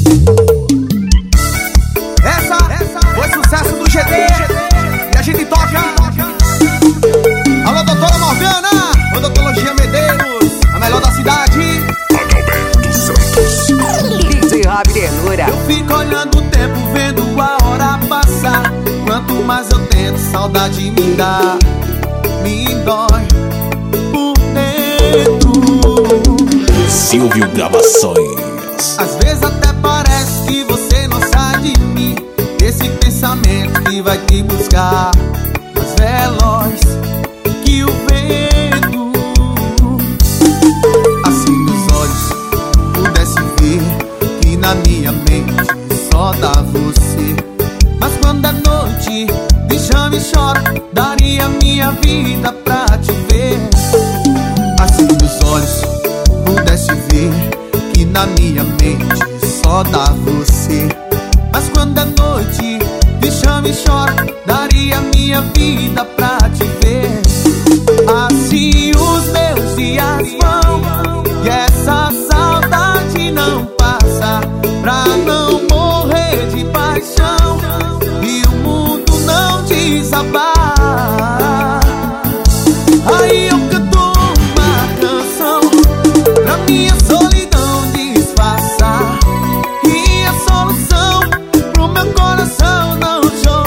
Essa foi sucesso do GD e a gente toca. Alô, doutora Morgana, odontologia Medeiros, a melhor da cidade. Adalberto Santos, DJ Rob Ternura. Eu fico olhando o tempo, vendo a hora passar. Quanto mais eu tento, saudade me dá, me dói por dentro. Silvio Gravações. Às vezes até parece que você não sai de mim. Esse pensamento que vai te buscar, mais veloz que o vento. Assim meus olhos pudesse ver que na minha mente só dá você. Mas quando é noite me chama e chora, daria minha vida pra te ver. Assim meus olhos pudesse ver que na minha mente só dá você. Mas quando é noite me chama e chora, daria minha vida pra te ver. Assim os meus dias vão e essa saudade não passa, pra não morrer de paixão e o mundo não desabar. Aí eu canto uma canção pra minha solidão disfarçar, e a solução pro meu coração não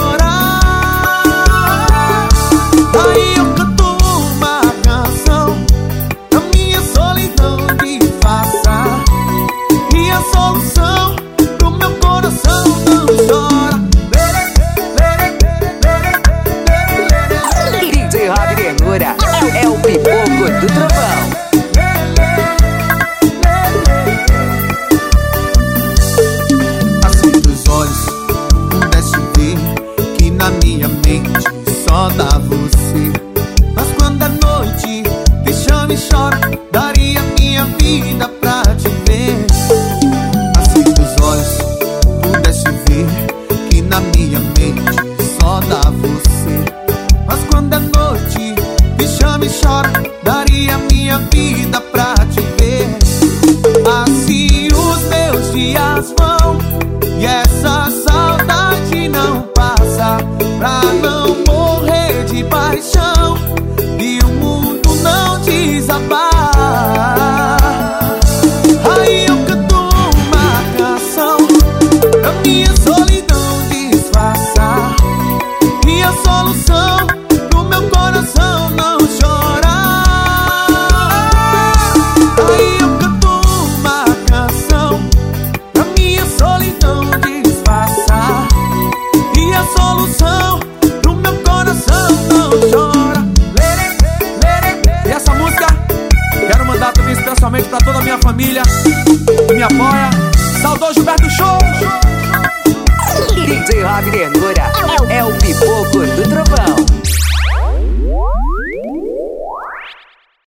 chorar. Aí eu canto uma canção pra minha solidão disfarçar, e a solução pro meu coração não chora. DJ Rob Ternura é o pipoco do trovão. Assim dos olhos pudesse ver que na minha mente só dá você. Mas quando é noite me chama e chora, daria minha vida pra te ver. Assim dos olhos pudesse ver que na minha mente só dá você. Mas quando é noite me chama e chora, daria minha vida pra te ver. Assim os meus dias vão e essa saudade não passa, pra não morrer de paixão e o mundo não desabar. Aí eu canto uma canção pra minha solidão disfarçar, e a solução pro meu coração não chorar. Aí eu canto uma canção pra minha solidão disfarçar, e a solução pro meu coração não chora. E essa música quero mandar também especialmente pra toda a minha família que me apoia. Saudoso Gilberto Show. DJ Rob Ternura.